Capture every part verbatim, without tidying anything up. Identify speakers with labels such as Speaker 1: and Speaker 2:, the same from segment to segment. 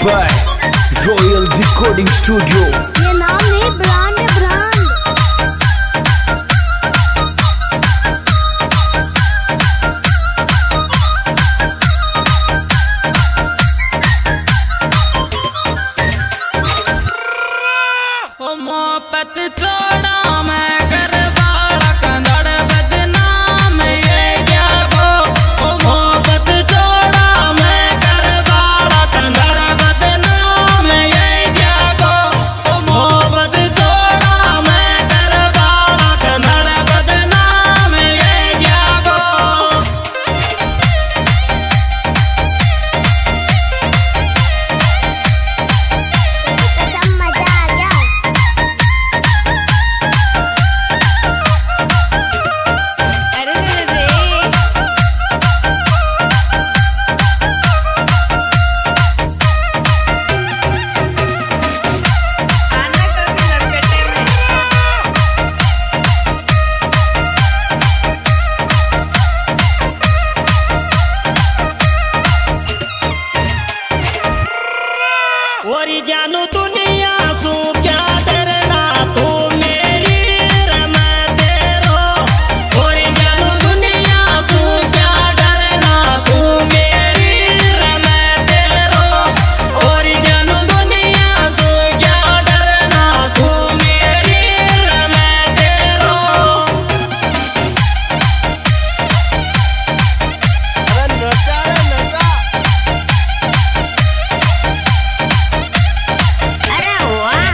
Speaker 1: by Royal Recording Studio.
Speaker 2: ये नाम नहीं ब्रांड है ब्रांड।
Speaker 3: मोहब्बत छोड़ा मैं कर बाड़ा कंदड़ बदनाम ये जागो। मोहब्बत छोड़ा मैं कर बाड़ा कंदड़ बदनाम ये जागो। मोहब्बत छोड़ा मैं कर बाड़ा कंदड़ बदनाम ये जागो।
Speaker 2: कसम मजा आ गया।
Speaker 4: अरे रे आना कभी लपेटे में।
Speaker 3: ओरी जानू दुनिया सू क्या डरना तू मेरी रमते रो। ओरी जानू दुनिया सू क्या डरना तू मेरी रमते रो। ओरी जानू दुनिया सू क्या डरना तू मेरी रमते रो।
Speaker 5: अरे नचा रे नचा।
Speaker 2: अरे वाह।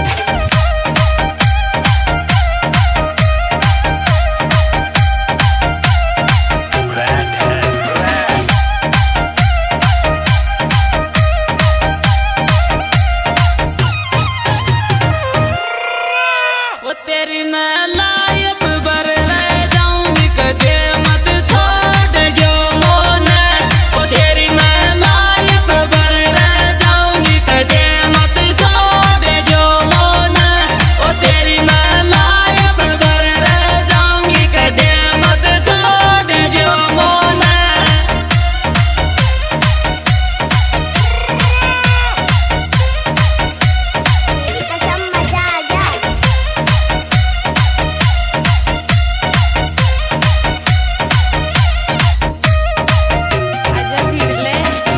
Speaker 3: वो तेरी मैं लायक बर रह जाऊंगी कदे मत छोड़ जो मोने। वो तेरी मैं लायक बर रह जाऊंगी कदे मत छोड़ जो मोने। वो तेरी मैं लायक बर रह जाऊंगी कदे मत छोड़ जो मोने।
Speaker 2: कसम मजा आ गया।
Speaker 4: आजा भिड़ले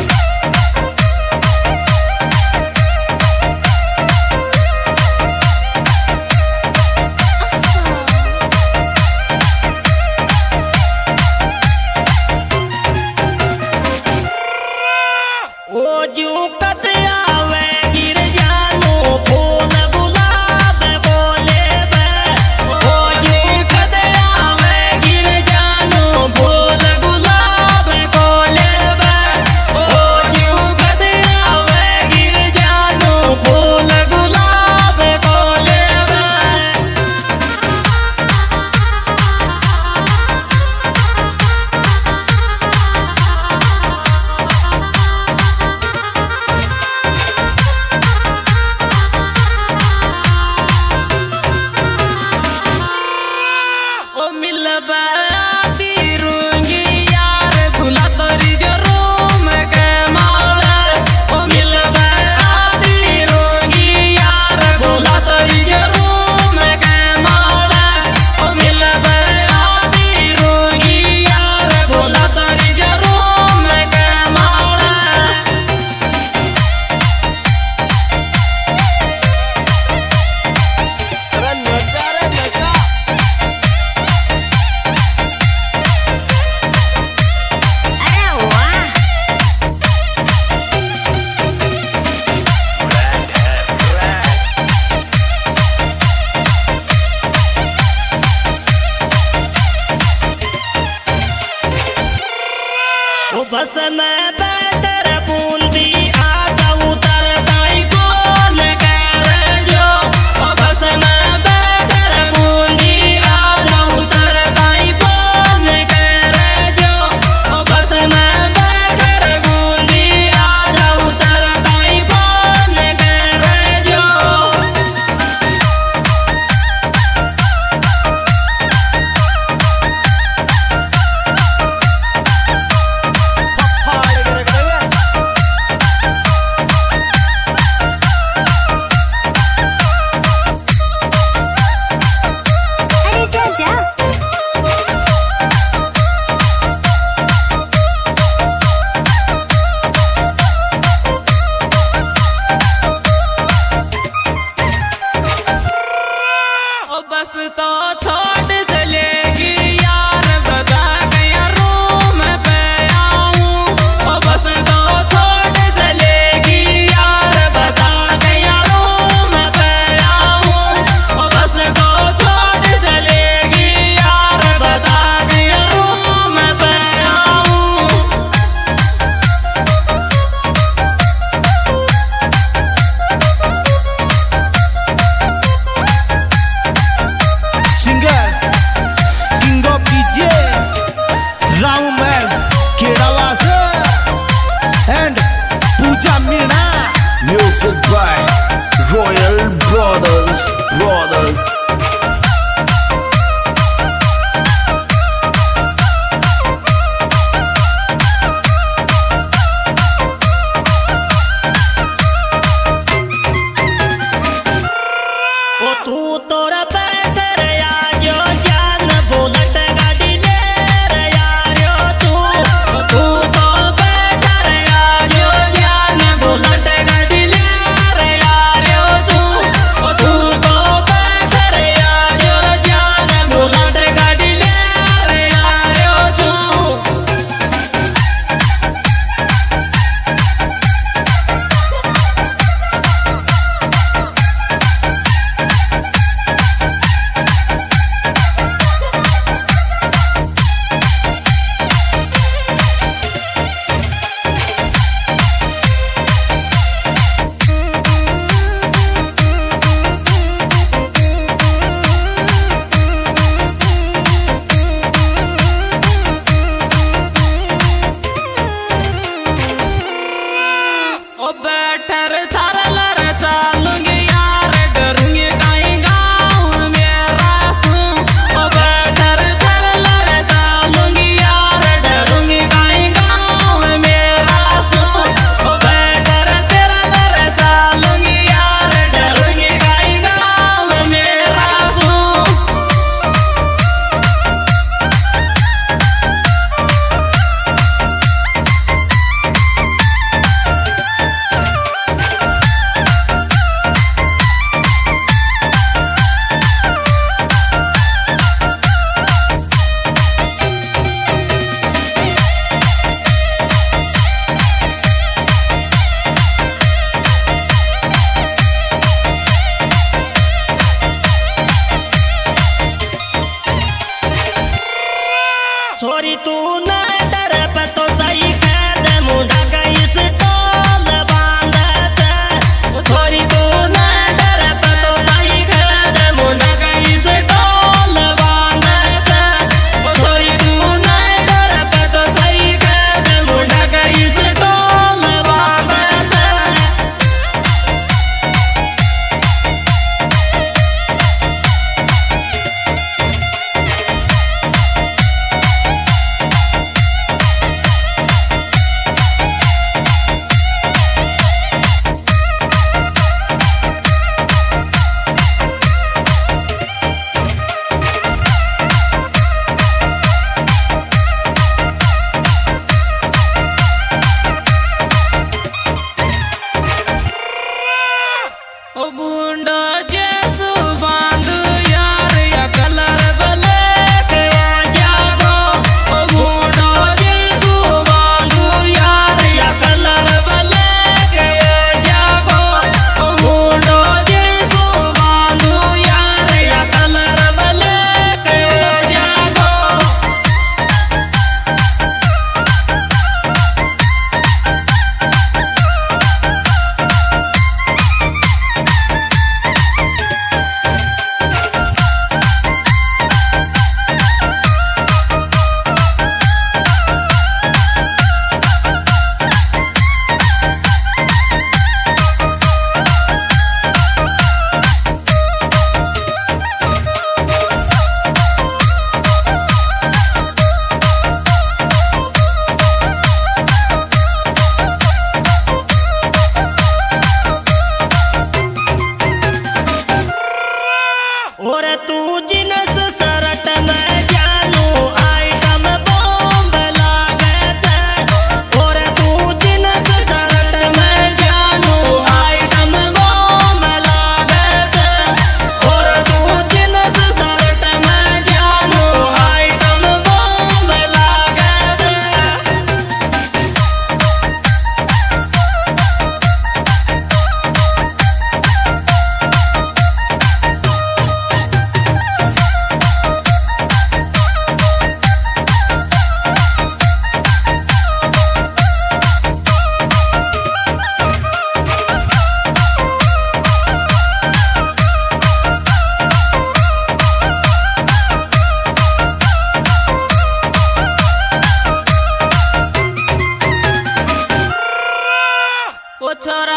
Speaker 3: ओ जू कत आवे गिर जानू फूल गुलाब बोले बे। ओ जू कत आवे गिर जानू फूल गुलाब बोले बे। ओ जू कत आवे गिर जानू फूल गुलाब बोले बे। ओ मिलबा आती रूंगी यार भुला तोरी जो रूम के माला। ओ मिलबा आती रूंगी यार भुला तोरी जो रूम के माला। ओ मिलबा आती रूंगी यार भुला तोरी जो रूम के माला।
Speaker 5: अरे नचा रे नचा।
Speaker 2: अरे वाह।
Speaker 3: ओ बस मैं बेहतर बूंदी आजा उतर दाई कौन करे जो। ओ बस मैं बेहतर बूंदी आजा उतर दाई कौन करे जो। ओ बस मैं बेहतर बूंदी आजा उतर दाई कौन करे जो।
Speaker 5: फाड़ के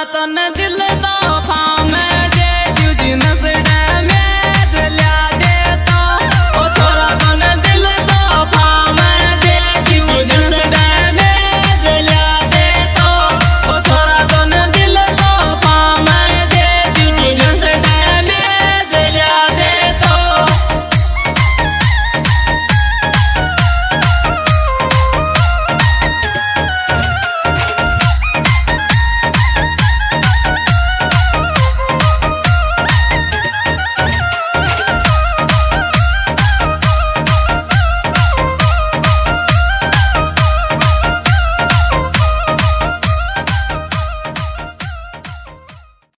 Speaker 3: तने